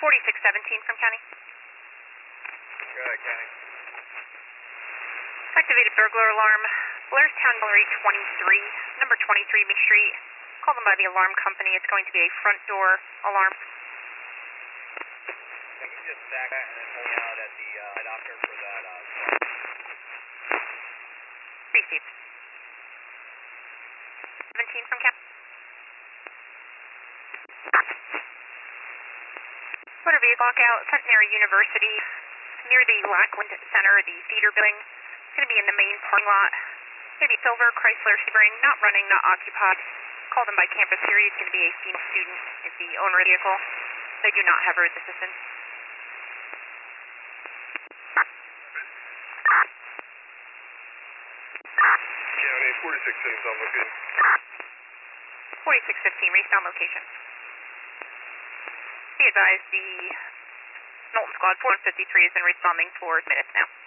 4617 from County. Go ahead, County. Activated burglar alarm. Blairstown Gallery 23, number 23 Mid Street. Call them by the alarm company. It's going to be a front door alarm. Can you just stack that and then hold me out at the doctor for that? Received. 17 from County. Motor vehicle lockout, Centenary University, near the Lackland Center, the theater building. It's going to be in the main parking lot. It's going to be silver Chrysler Sebring, not running, not occupied. Call them by campus series. It's going to be a female student. Is the owner of the vehicle. They do not have road assistance. County 4617 is on location. 4615, resound location. Be advised, the Knowlton Squad 453 has been responding for minutes now.